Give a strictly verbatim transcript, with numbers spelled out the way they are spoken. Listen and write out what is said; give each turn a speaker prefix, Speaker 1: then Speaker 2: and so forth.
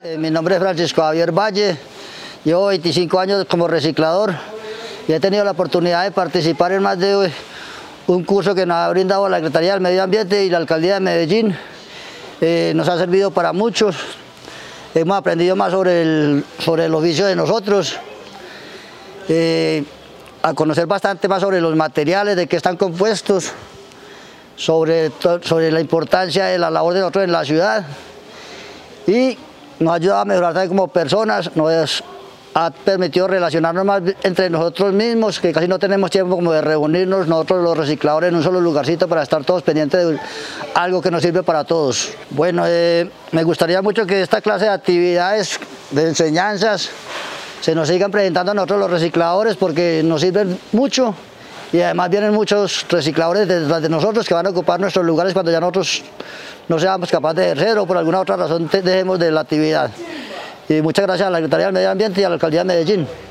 Speaker 1: Mi nombre es Francisco Javier Valle, llevo veinticinco años como reciclador y he tenido la oportunidad de participar en más de un curso que nos ha brindado la Secretaría del Medio Ambiente y la Alcaldía de Medellín. Eh, nos ha servido para muchos, hemos aprendido más sobre el, sobre el oficio de nosotros, eh, a conocer bastante más sobre los materiales, de qué están compuestos, sobre, sobre la importancia de la labor de nosotros en la ciudad, y nos ha ayudado a mejorar también como personas, nos ha permitido relacionarnos más entre nosotros mismos, que casi no tenemos tiempo como de reunirnos nosotros los recicladores en un solo lugarcito para estar todos pendientes de algo que nos sirve para todos. Bueno, eh, me gustaría mucho que esta clase de actividades, de enseñanzas, se nos sigan presentando a nosotros los recicladores porque nos sirven mucho y además vienen muchos recicladores detrás de nosotros que van a ocupar nuestros lugares cuando ya nosotros no seamos capaces de ejercer o por alguna otra razón dejemos de la actividad. Y muchas gracias a la Secretaría del Medio Ambiente y a la Alcaldía de Medellín.